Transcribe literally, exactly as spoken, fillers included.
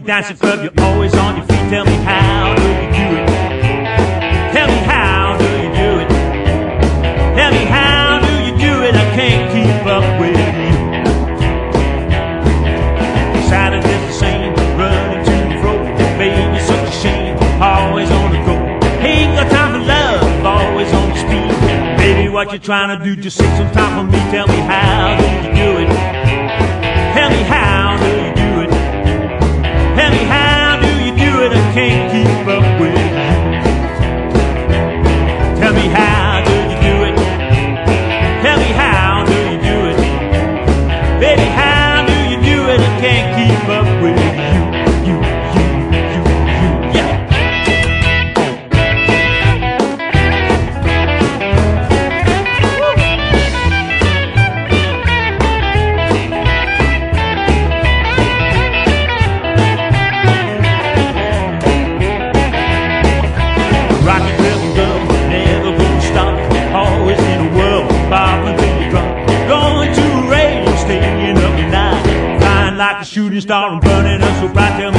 dancing club, you're always on your feet. Tell me how do you do it? Tell me how do you do it? Tell me how do you do it? I can't keep up with you. Saturday's the same, running to and fro. Baby, it's such a shame, always on the go. Ain't got time for love, always on the speed. Baby, what you trying to do? Just take some time for me. Tell me how do you do it? Tell me how do you do it? Tell me how do you do it? I can't keep up with you. Tell me how do you do it? Tell me how do you do it? Baby, how do you do it? I can't keep up with you. You, you, you, you, yeah. Rocket rhythm girl, never gonna stop. Always in the world, bobbing till you drop. Going to a rave, staying up at night. Flying like a shooting star and burning us so bright. Tell